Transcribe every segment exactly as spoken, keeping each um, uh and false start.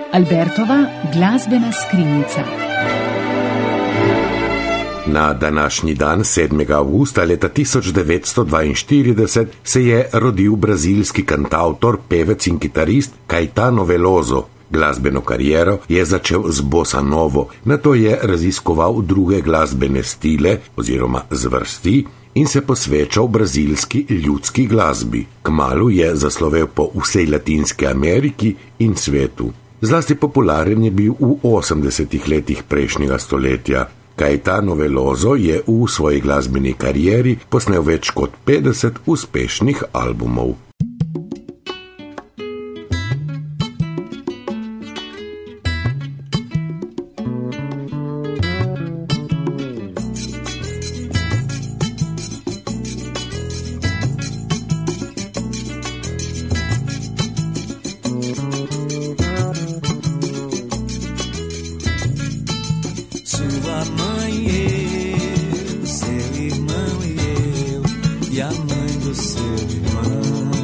Albertova glasbena skrinjica. Na današnji dan, sedmega avgusta leta tisoč devetsto dvainštirideset, se je rodil brazilski kantautor, pevec in kitarist Caetano Veloso. Glasbeno kariero je začel z bossa novo, nato je raziskoval druge glasbene stile oziroma zvrsti in se posvečal brazilski ljudski glasbi. Kmalu je zaslovel po vsej Latinski Ameriki in svetu. Zlasti popularen je bil v osemdesetih letih prejšnjega stoletja. Caetano Veloso je v svoji glasbeni karieri posnel več kot petdeset uspešnih albumov. Sua mãe e eu, seu irmão e eu, e a mãe do seu irmão.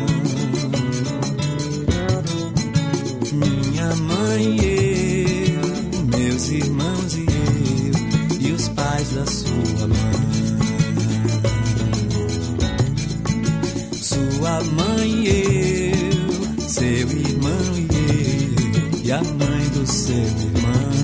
Minha mãe e eu, meus irmãos e eu, e os pais da sua mãe. Sua mãe e eu, seu irmão e eu, e a mãe do seu irmão.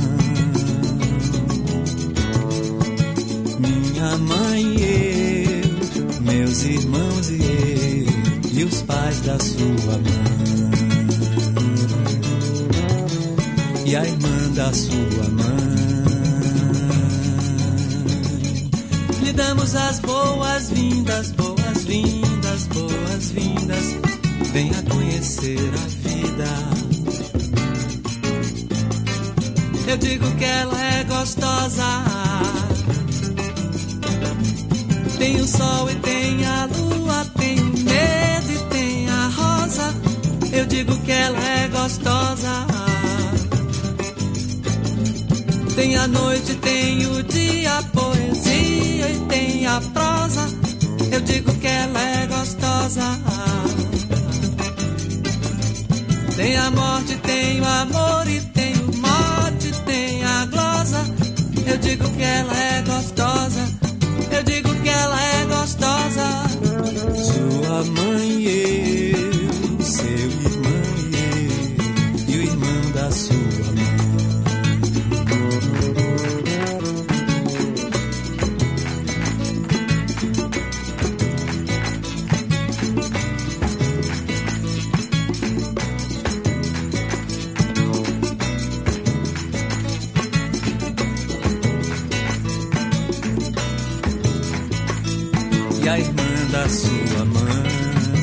Minha mãe e eu, meus irmãos e eu, e os pais da sua mãe, e a irmã da sua mãe. Lhe damos as boas-vindas, boas-vindas, boas-vindas. Venha conhecer a vida. Eu digo que ela é gostosa. Tem o sol e tem a lua, tem o medo e tem a rosa. Eu digo que ela é gostosa. Tem a noite, tem o dia, a poesia e tem a prosa. Eu digo que ela é gostosa. Tem a morte, tem o amor e tem o mote, tem a glosa. Eu digo que ela é gostosa. Eu digo que ela é gostosa. Sua mãe e eu, seu irmão e eu, e o irmão da sua mãe. E a irmã da sua mãe.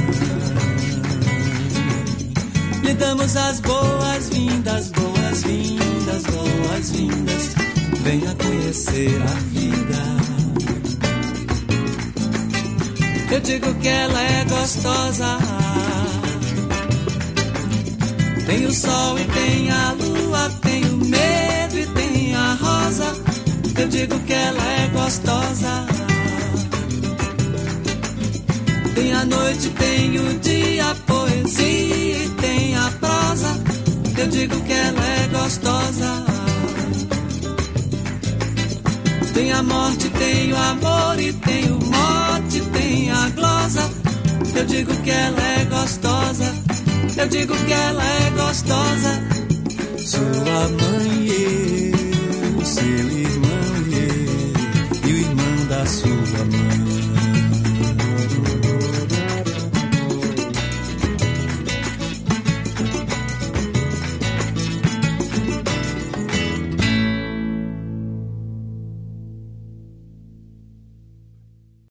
Lhe damos as boas-vindas, boas-vindas, boas-vindas. Venha conhecer a vida. Eu digo que ela é gostosa. Tem o sol e tem a lua, tem o medo e tem a rosa. Eu digo que ela é gostosa. Tem a noite, tem o dia, a poesia e tem a prosa. Eu digo que ela é gostosa. Tem a morte, tem o amor e tem o mote, tem a glosa. Eu digo que ela é gostosa. Eu digo que ela é gostosa. Sua mãe e eu, seu irmão e eu, e o irmão da sua mãe.